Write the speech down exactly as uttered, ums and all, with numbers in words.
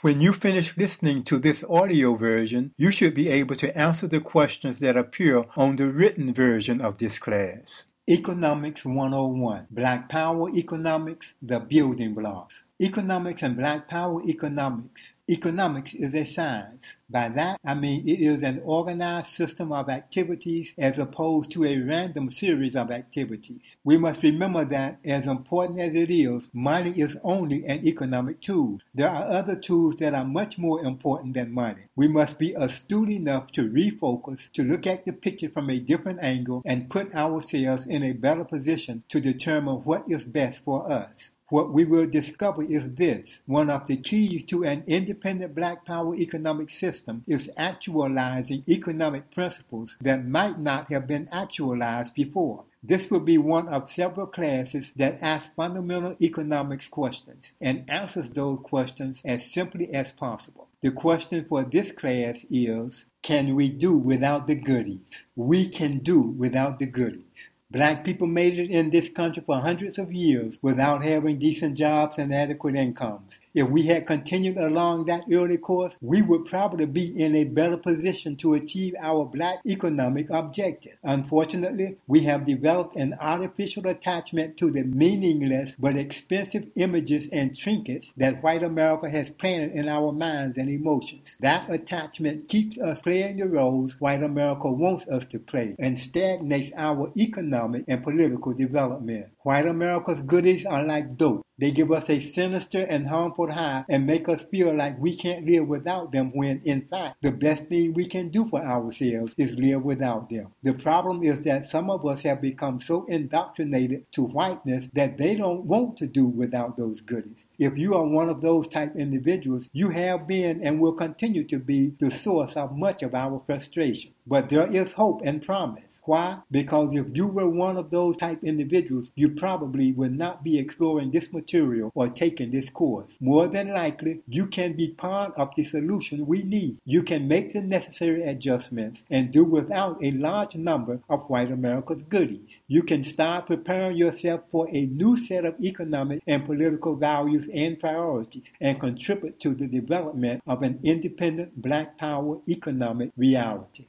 When you finish listening to this audio version, you should be able to answer the questions that appear on the written version of this class. Economics one oh one, Black Power Economics, the Building Blocks. Economics and Black Power Economics. Economics is a science. By that, I mean it is an organized system of activities as opposed to a random series of activities. We must remember that, as important as it is, money is only an economic tool. There are other tools that are much more important than money. We must be astute enough to refocus, to look at the picture from a different angle, and put ourselves in a better position to determine what is best for us. What we will discover is this: one of the keys to an independent Black Power economic system is actualizing economic principles that might not have been actualized before. This will be one of several classes that ask fundamental economics questions and answers those questions as simply as possible. The question for this class is, can we do without the goodies? We can do without the goodies. Black people made it in this country for hundreds of years without having decent jobs and adequate incomes. If we had continued along that early course, we would probably be in a better position to achieve our black economic objective. Unfortunately, we have developed an artificial attachment to the meaningless but expensive images and trinkets that white America has planted in our minds and emotions. That attachment keeps us playing the roles white America wants us to play and stagnates our economic and political development. White America's goodies are like dope. They give us a sinister and harmful high and make us feel like we can't live without them when, in fact, the best thing we can do for ourselves is live without them. The problem is that some of us have become so indoctrinated to whiteness that they don't want to do without those goodies. If you are one of those type individuals, you have been and will continue to be the source of much of our frustration. But there is hope and promise. Why? Because if you were one of those type individuals, you probably would not be exploring this material or taking this course. More than likely, you can be part of the solution we need. You can make the necessary adjustments and do without a large number of white America's goodies. You can start preparing yourself for a new set of economic and political values and priorities and contribute to the development of an independent Black Power economic reality.